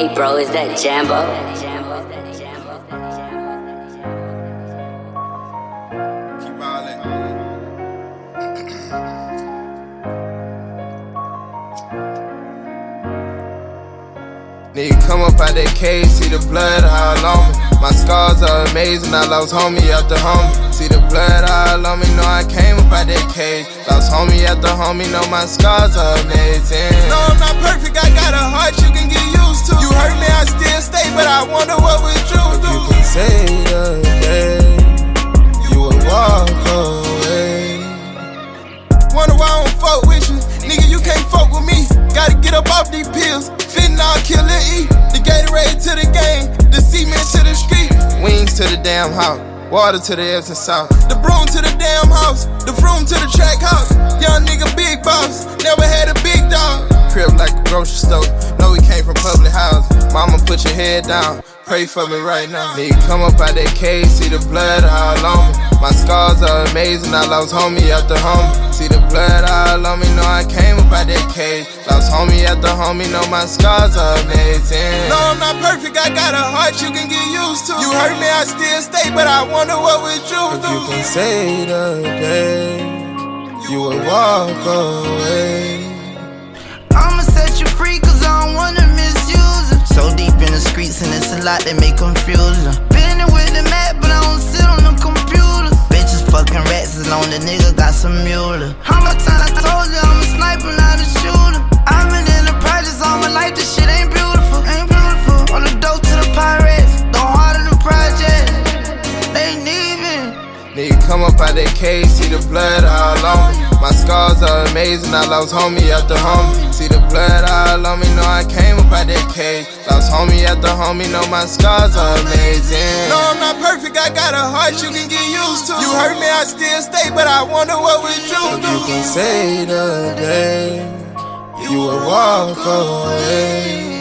Hey bro, is that Jambo? Keep ballin'. Nigga come up out that cage, see the blood all on me. My scars are amazing, I lost homie after homie. See the blood all on me, know I came up out that cage. Lost homie after homie, know my scars are amazing. No, I'm not perfect, I got a heart you can get used to. You hurt me, I still stay, but I wonder what would you do. You can say the day you would walk away. Wonder why I don't fuck with you, nigga, you can't fuck with me. Gotta get up off these pills, fentanyl, killer E. The Gatorade to the game, the cement to the street. Wings to the damn house, water to the Epsom salt. The broom to the damn house, the vroom to the track house. Young nigga big boss, never had a big dog. Crib like a grocery store, know we came from public house. Mama put your head down, pray for me right now. Nigga come up out that cage, see the blood all on me. My scars are amazing, I lost homie after homie. See the blood all on me, know I came up out that cage. Lost homie after homie, know my scars are amazing. No, I'm not perfect, I got a heart you can get used to. You hurt me, I still stay, but I wonder what would you do. If you can say the day you would walk away. I'ma set you free cause I don't wanna misuse it. So deep in the streets and it's a lot that may confuse them. Been with the map but I don't sit on the computer. Bitches fucking rats as long the nigga got some mule. How much time I told you I'm a sniper not a shooter. I've been in the projects all my life, this shit ain't beautiful, ain't beautiful. On the dope to the pirates, don't harder the project. They need me. Nigga come up out that cage, see the blood all on me. My scars are amazing, I lost homie after homie. See the blood all on me, know I came up out that cage. Lost homie after homie, know my scars are amazing. No, I'm not perfect, I got a heart you can get used to. You hurt me, I still stay, but I wonder what would you do. If you can say the day you would walk away.